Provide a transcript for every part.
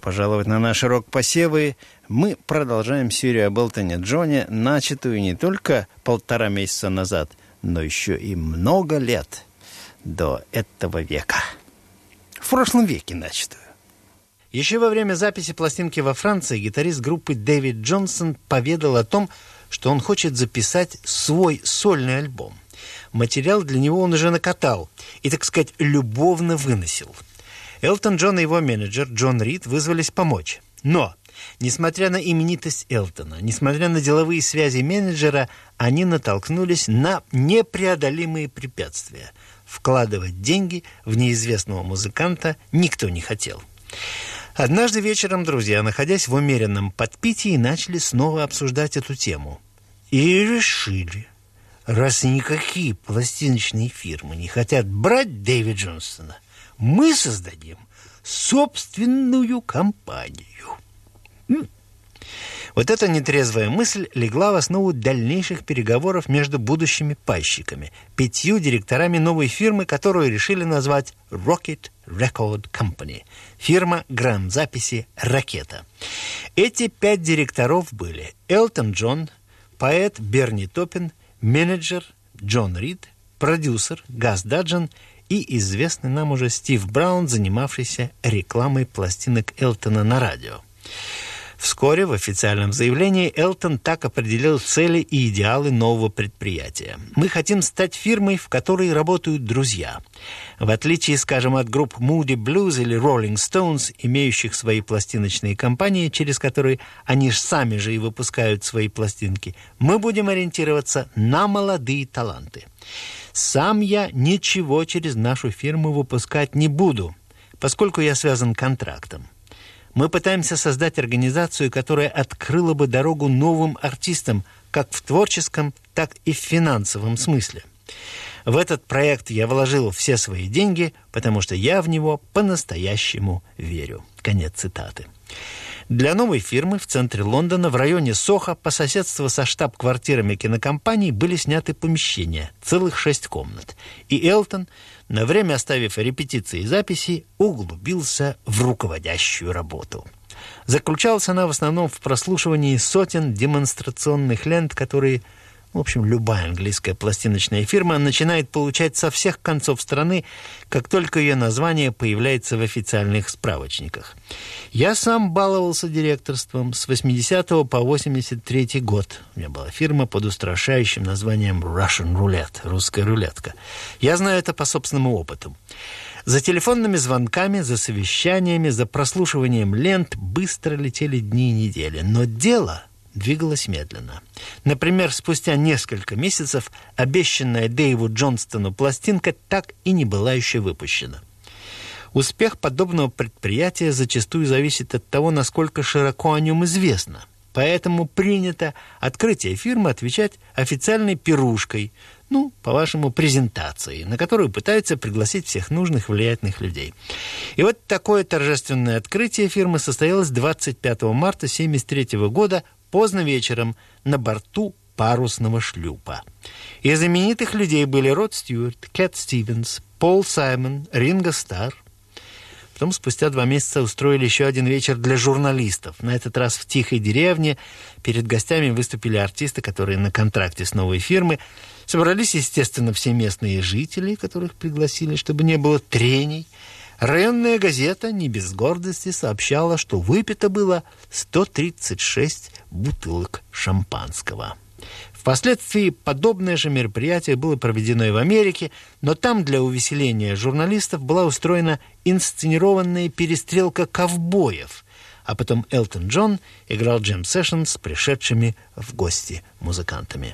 пожаловать на наши рок-посевы. Мы продолжаем серию об Элтоне Джоне, начатую не только 1,5 месяца назад, но еще и много лет до этого века. В прошлом веке начатую. Еще во время записи пластинки во Франции гитарист группы Дэвид Джонсон поведал о том, что он хочет записать свой сольный альбом. Материал для него он уже накатал и, так сказать, любовно выносил. Элтон Джон и его менеджер Джон Рид вызвались помочь. Но, несмотря на именитость Элтона, несмотря на деловые связи менеджера, они натолкнулись на непреодолимые препятствия. Вкладывать деньги в неизвестного музыканта никто не хотел. Однажды вечером друзья, находясь в умеренном подпитии, начали снова обсуждать эту тему. И решили, раз никакие пластиночные фирмы не хотят брать Дэвида Джонсона, мы создадим собственную компанию. Вот эта нетрезвая мысль легла в основу дальнейших переговоров между будущими пайщиками, 5 директорами новой фирмы, которую решили назвать Rocket Record Company, фирма грамзаписи «Ракета». Эти 5 директоров были Элтон Джон, поэт Берни Топпин, менеджер Джон Рид, продюсер Газ Даджен и известный нам уже Стив Браун, занимавшийся рекламой пластинок Элтона на радио. Вскоре в официальном заявлении Элтон так определил цели и идеалы нового предприятия. «Мы хотим стать фирмой, в которой работают друзья. В отличие, скажем, от групп Moody Blues или Rolling Stones, имеющих свои пластиночные компании, через которые они сами же и выпускают свои пластинки, мы будем ориентироваться на молодые таланты. Сам я ничего через нашу фирму выпускать не буду, поскольку я связан контрактом. Мы пытаемся создать организацию, которая открыла бы дорогу новым артистам как в творческом, так и в финансовом смысле. В этот проект я вложил все свои деньги, потому что я в него по-настоящему верю». Конец цитаты. Для новой фирмы в центре Лондона, в районе Сохо, по соседству со штаб-квартирами кинокомпаний, были сняты помещения, целых 6 комнат. И Элтон, на время оставив репетиции и записи, углубился в руководящую работу. Заключалась она в основном в прослушивании сотен демонстрационных лент, которые, в общем, любая английская пластиночная фирма начинает получать со всех концов страны, как только ее название появляется в официальных справочниках. Я сам баловался директорством с 80 по 83 год. У меня была фирма под устрашающим названием Russian Roulette, русская рулетка. Я знаю это по собственному опыту. За телефонными звонками, за совещаниями, за прослушиванием лент быстро летели дни и недели. Но дело двигалось медленно. Например, спустя несколько месяцев обещанная Дэйву Джонстону пластинка так и не была еще выпущена. Успех подобного предприятия зачастую зависит от того, насколько широко о нем известно. Поэтому принято открытие фирмы отвечать официальной пирушкой, по-вашему, презентацией, на которую пытаются пригласить всех нужных влиятельных людей. И вот такое торжественное открытие фирмы состоялось 25 марта 1973 года поздно вечером на борту парусного шлюпа. Из знаменитых людей были Род Стюарт, Кэт Стивенс, Пол Саймон, Ринго Старр. Потом спустя 2 месяца устроили еще один вечер для журналистов. На этот раз в тихой деревне. Перед гостями выступили артисты, которые на контракте с новой фирмой. Собрались, естественно, все местные жители, которых пригласили, чтобы не было трений. Районная газета не без гордости сообщала, что выпито было 136 бутылок шампанского. Впоследствии подобное же мероприятие было проведено и в Америке, но там для увеселения журналистов была устроена инсценированная перестрелка ковбоев, а потом Элтон Джон играл джем-сэшн с пришедшими в гости музыкантами.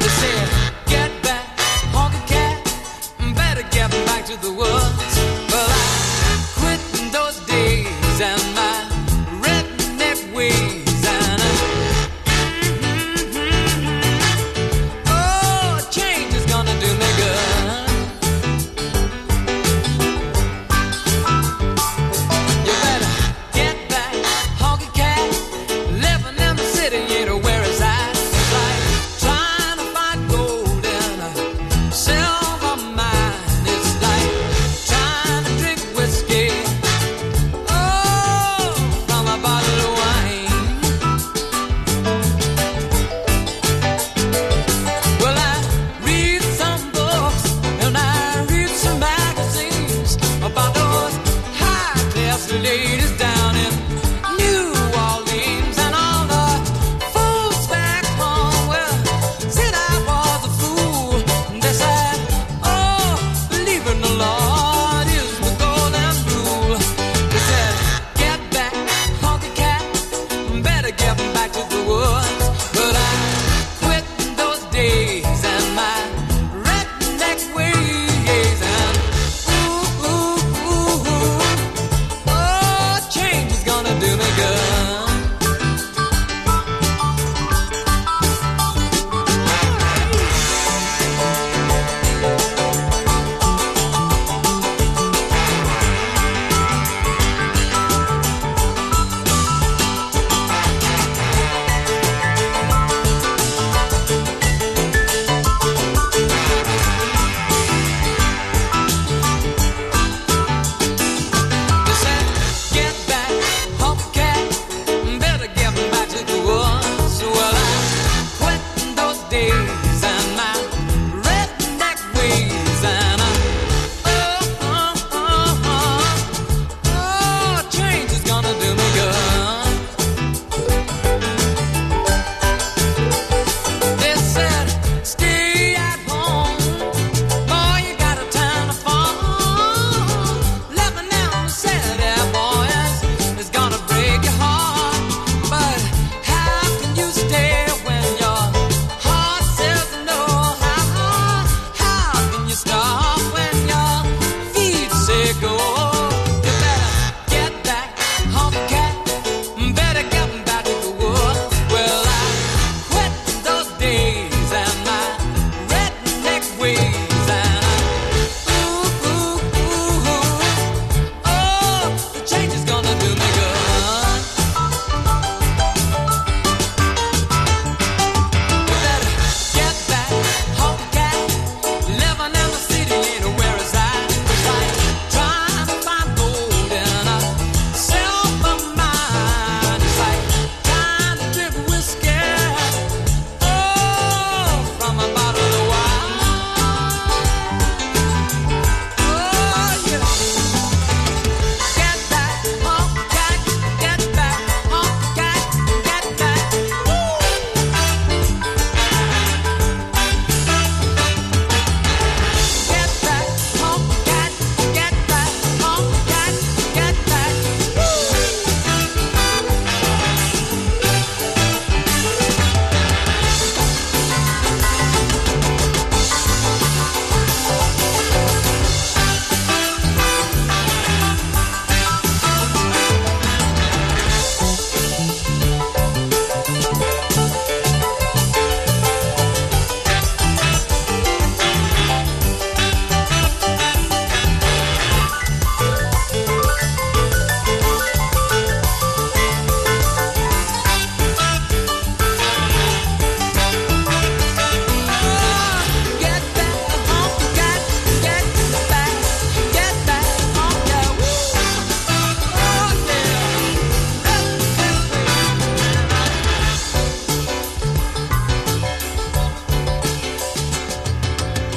The woods, well,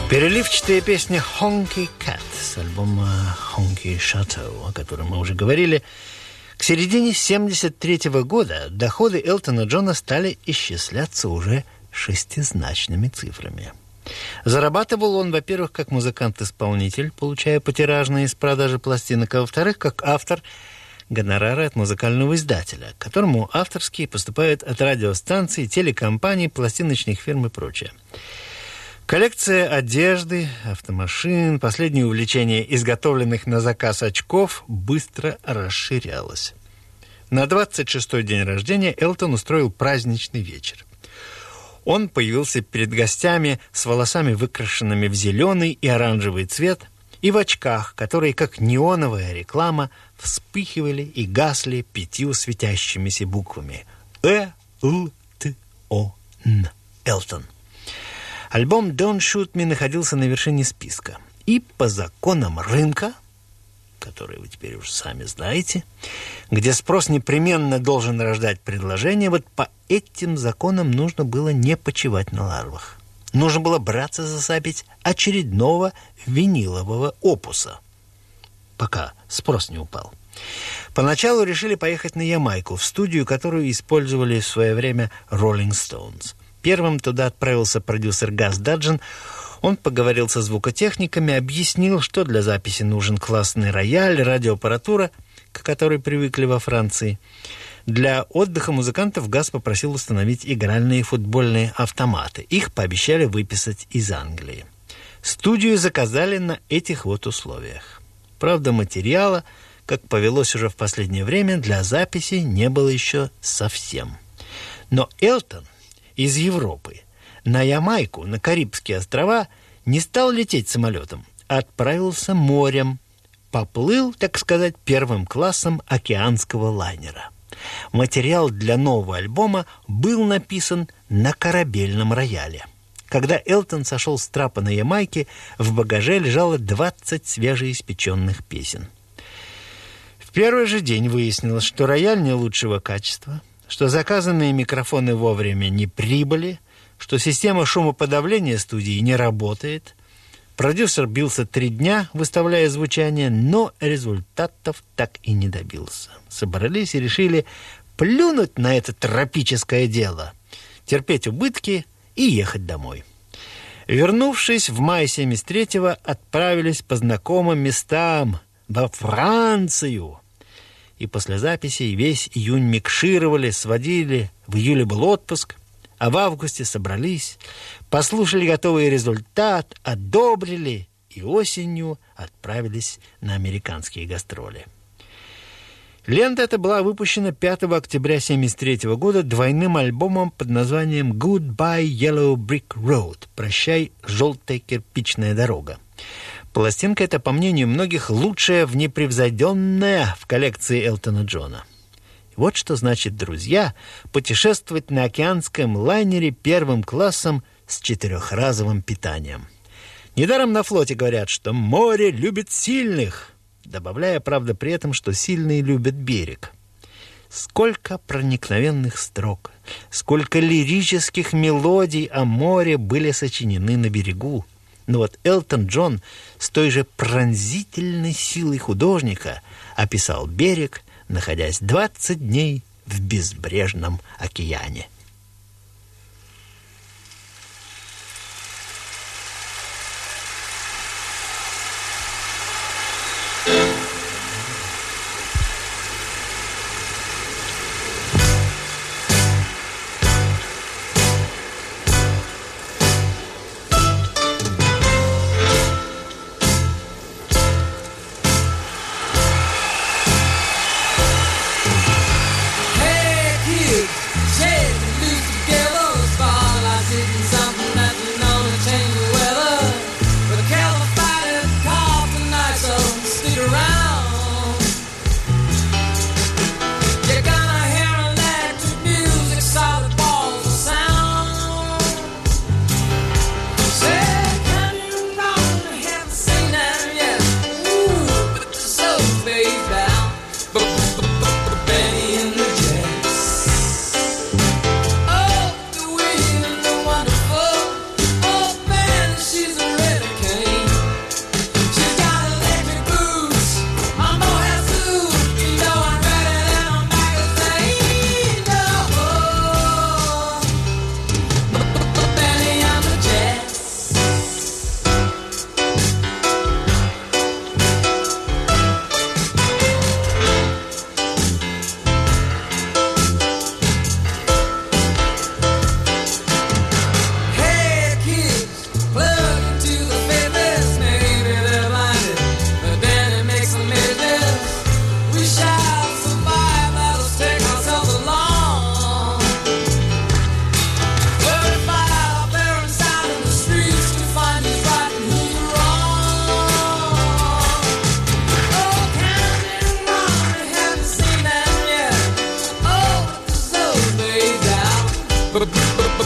Переливчатая песня «Honky Cat» с альбома «Honky Chateau», о котором мы уже говорили. К середине 1973 года доходы Элтона Джона стали исчисляться уже шестизначными цифрами. Зарабатывал он, во-первых, как музыкант-исполнитель, получая потиражные из продажи пластинок, а во-вторых, как автор гонорары от музыкального издателя, к которому авторские поступают от радиостанций, телекомпаний, пластиночных фирм и прочее. Коллекция одежды, автомашин, последнее увлечение изготовленных на заказ очков быстро расширялось. На 26-й день рождения Элтон устроил праздничный вечер. Он появился перед гостями с волосами, выкрашенными в зеленый и оранжевый цвет, и в очках, которые, как неоновая реклама, вспыхивали и гасли 5 светящимися буквами Элтон. Элтон. Альбом «Don't Shoot Me» находился на вершине списка. И по законам рынка, которые вы теперь уже сами знаете, где спрос непременно должен рождать предложение, вот по этим законам нужно было не почивать на ларвах. Нужно было браться за запись очередного винилового опуса, пока спрос не упал. Поначалу решили поехать на Ямайку, в студию, которую использовали в свое время Rolling Stones. Первым туда отправился продюсер Газ Даджин. Он поговорил со звукотехниками, объяснил, что для записи нужен классный рояль, радиоаппаратура, к которой привыкли во Франции. Для отдыха музыкантов Газ попросил установить игральные футбольные автоматы. Их пообещали выписать из Англии. Студию заказали на этих вот условиях. Правда, материала, как повелось уже в последнее время, для записи не было еще совсем. Но Элтон из Европы на Ямайку, на Карибские острова, не стал лететь самолетом, а отправился морем. Поплыл, так сказать, первым классом океанского лайнера. Материал для нового альбома был написан на корабельном рояле. Когда Элтон сошел с трапа на Ямайке, в багаже лежало 20 свежеиспеченных песен. В первый же день выяснилось, что рояль не лучшего качества, что заказанные микрофоны вовремя не прибыли, что система шумоподавления студии не работает. Продюсер бился 3 дня, выставляя звучание, но результатов так и не добился. Собрались и решили плюнуть на это тропическое дело, терпеть убытки и ехать домой. Вернувшись в мае 1973-го, отправились по знакомым местам во Францию. И после записи весь июнь микшировали, сводили, в июле был отпуск, а в августе собрались, послушали готовый результат, одобрили и осенью отправились на американские гастроли. Лента эта была выпущена 5 октября 1973 года двойным альбомом под названием «Goodbye Yellow Brick Road» «Прощай, желтая кирпичная дорога». Пластинка эта, по мнению многих, лучшая в непревзойденная в коллекции Элтона Джона. Вот что значит, друзья, путешествовать на океанском лайнере первым классом с 4-разовым питанием. Недаром на флоте говорят, что море любит сильных, добавляя, правда, при этом, что сильные любят берег. Сколько проникновенных строк, сколько лирических мелодий о море были сочинены на берегу. Но вот Элтон Джон с той же пронзительной силой художника описал берег, находясь 20 дней в безбрежном океане. Hey, kid,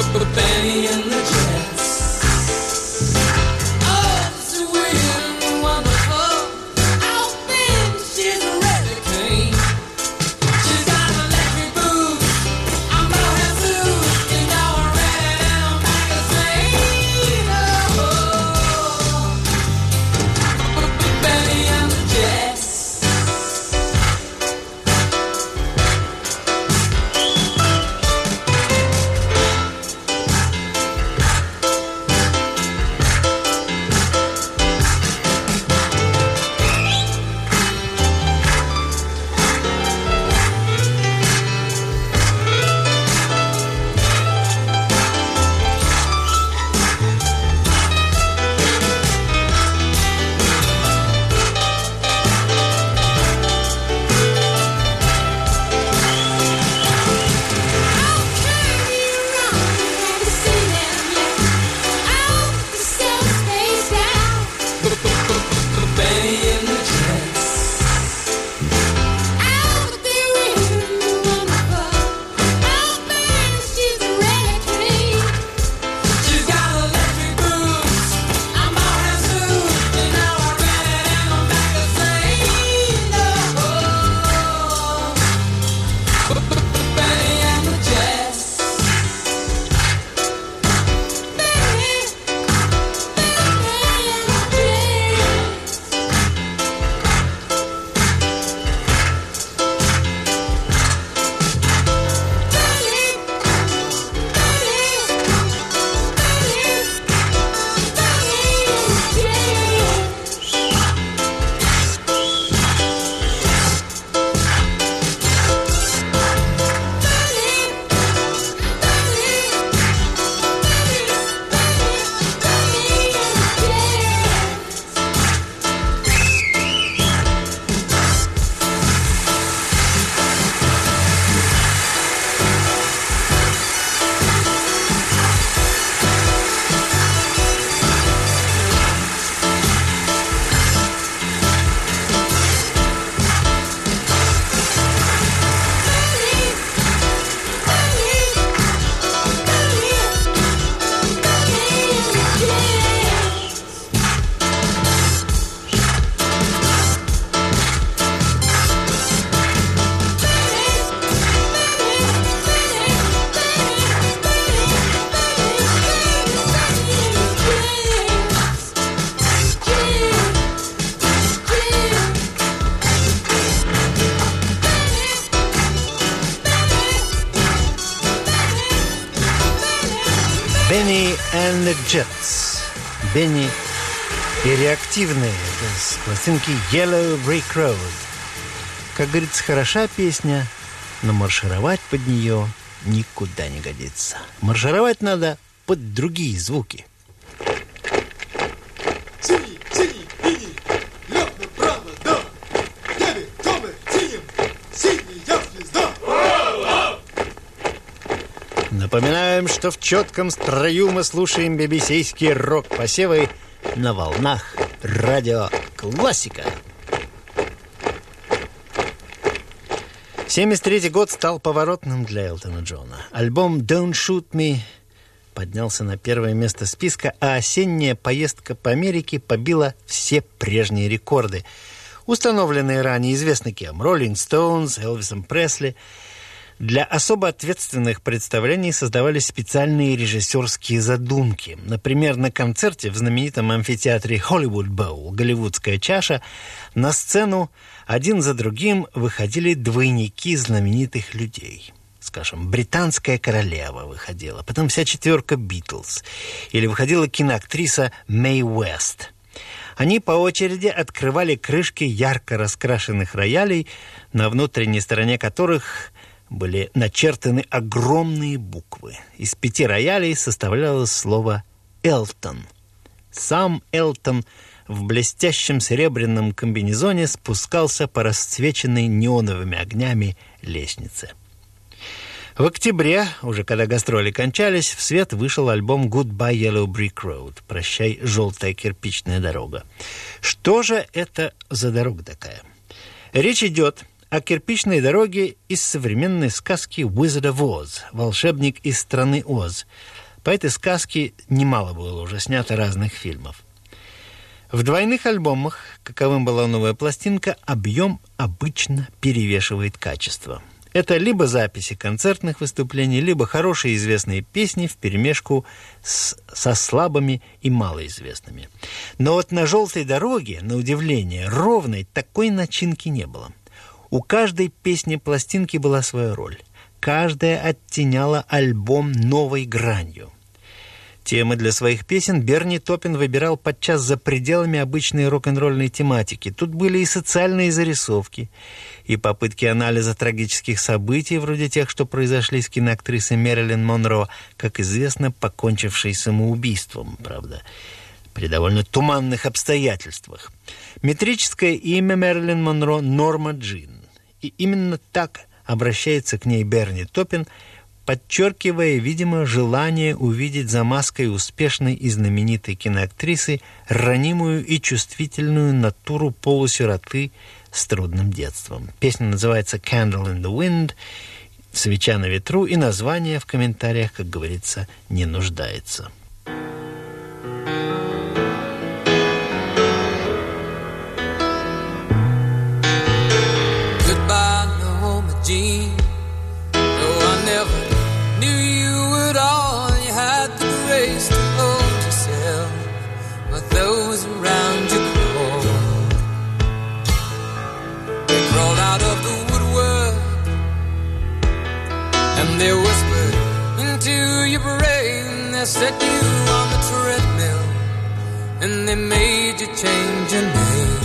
Benny and the Jets. Oh, sweet and wonderful. Oh, Ben, she's a really queen. She's got electric boots. I'm gonna have suits. You know her red and a magazine. Oh, Benny and the Jets. Benny and the Jets. Benny и реактивные с пластинки Yellow Brick Road. Как говорится, хороша песня, но маршировать под нее никуда не годится. Маршировать надо под другие звуки. Синий, синий, синий, лёг направо, да. Небе, темным, синим, синяя звезда. Напоминаем, что в четком строю мы слушаем BBC-ский рок-посевы на волнах радио «Классика». 1973 год стал поворотным для Элтона Джона. Альбом «Don't Shoot Me» поднялся на первое место списка, а осенняя поездка по Америке побила все прежние рекорды, установленные ранее известно кем: Rolling Stones, Элвисом Пресли. Для особо ответственных представлений создавались специальные режиссерские задумки. Например, на концерте в знаменитом амфитеатре Hollywood Bowl, голливудская чаша, на сцену один за другим выходили двойники знаменитых людей. Скажем, британская королева выходила, потом вся четверка Битлз, или выходила киноактриса Мэй Уэст. Они по очереди открывали крышки ярко раскрашенных роялей, на внутренней стороне которых были начертаны огромные буквы. Из 5 роялей составлялось слово «Элтон». Сам Элтон в блестящем серебряном комбинезоне спускался по расцвеченной неоновыми огнями лестнице. В октябре, уже когда гастроли кончались, в свет вышел альбом «Goodbye Yellow Brick Road» «Прощай, желтая кирпичная дорога». Что же это за дорога такая? Речь идет о кирпичной дороге из современной сказки Wizard of Oz, волшебник из страны Оз. По этой сказке немало было уже снято разных фильмов. В двойных альбомах, каковым была новая пластинка, объем обычно перевешивает качество. Это либо записи концертных выступлений, либо хорошие известные песни вперемешку со слабыми и малоизвестными. Но вот на «Желтой дороге», на удивление, ровной такой начинки не было. У каждой песни пластинки была своя роль. Каждая оттеняла альбом новой гранью. Темы для своих песен Берни Топпин выбирал подчас за пределами обычной рок-н-ролльной тематики. Тут были и социальные зарисовки, и попытки анализа трагических событий, вроде тех, что произошли с киноактрисой Мэрилин Монро, как известно, покончившей самоубийством, правда, при довольно туманных обстоятельствах. Метрическое имя Мэрилин Монро — Норма Джин. И именно так обращается к ней Берни Топпин, подчеркивая, видимо, желание увидеть за маской успешной и знаменитой киноактрисы ранимую и чувствительную натуру полусироты с трудным детством. Песня называется «Candle in the Wind», «Свеча на ветру», и название в комментариях, как говорится, не нуждается. Goodbye, Norma Jean. No, I never knew you at all. You had the grace to hold yourself, but those around you crawled. They crawled out of the woodwork, and they whispered into your brain. They set you on the treadmill, and they made you change your name.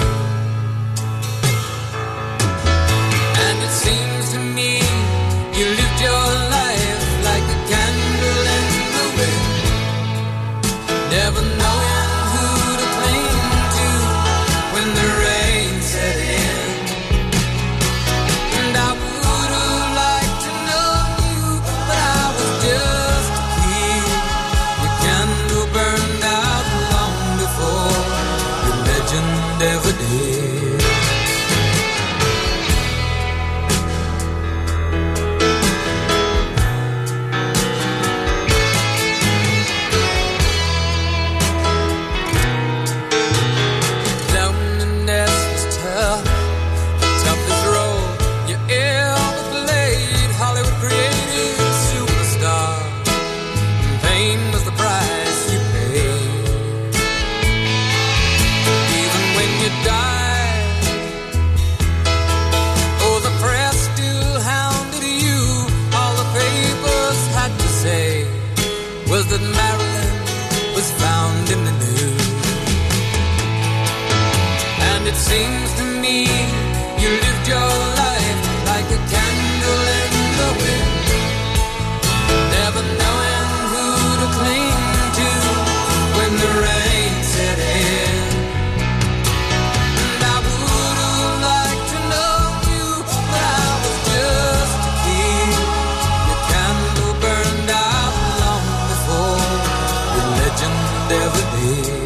And it seems to me you lived your life like a candle in the wind, never knowing who to cling to when the rain set in. And I would have liked to know you, but I was just a kid. Your candle burned out long before your legend ever did. That Marilyn was found in the news. And it seems to me you lived your life like a candle in the wind, never knowing who to cling to when the rain set in. And I would have liked to know you, but I was just a kid. Your candle burned out long before your legend ever did.